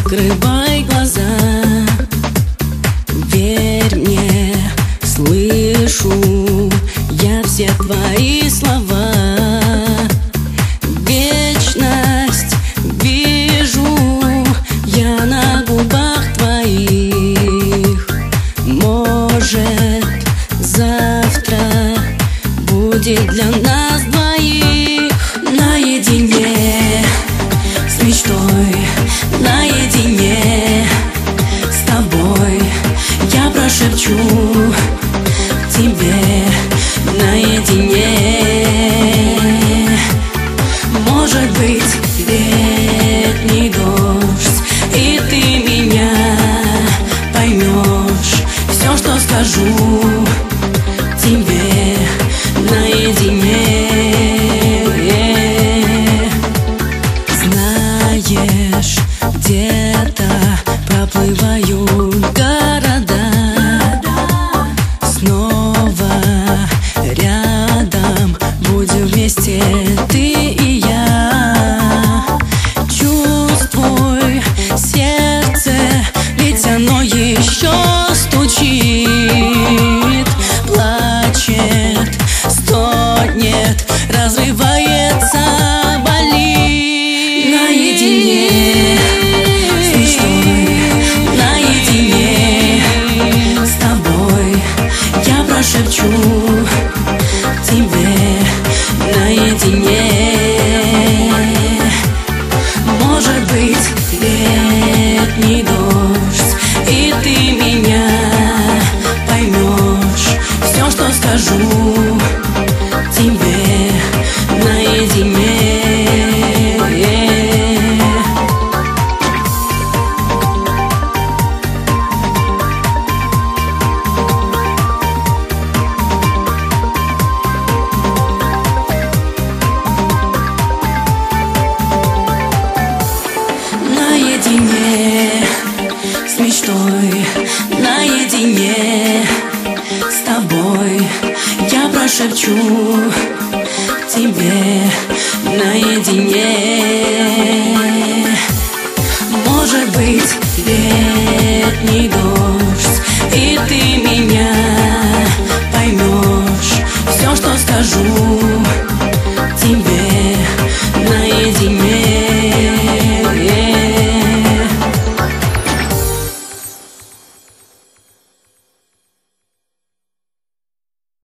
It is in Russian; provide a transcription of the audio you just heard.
Открывай глаза, верь мне, слышу я все твои слова. Вечность вижу я на губах твоих. Может, завтра будет для нас двоих. Наедине с мечтой, наедине с тобой я прошепчу тебе наедине. Может быть, летний дождь, и ты меня поймешь. Все, что скажу тебе наедине. Знаешь, где-то проплывают города, снова рядом будем вместе ты и я. Чувствуй сердце, ведь оно еще стучит, плачет, стонет, разрывается, болит. Наедине с мечтой, наедине с тобой я прошепчу тебе наедине. Может быть, летний дождь, и ты меня поймешь. Все, что скажу тебе наедине. Наедине с мечтой, наедине с тобой я прошепчу тебе наедине. Может быть, летний дождь, и ты меня поймешь. Все, что скажу тебе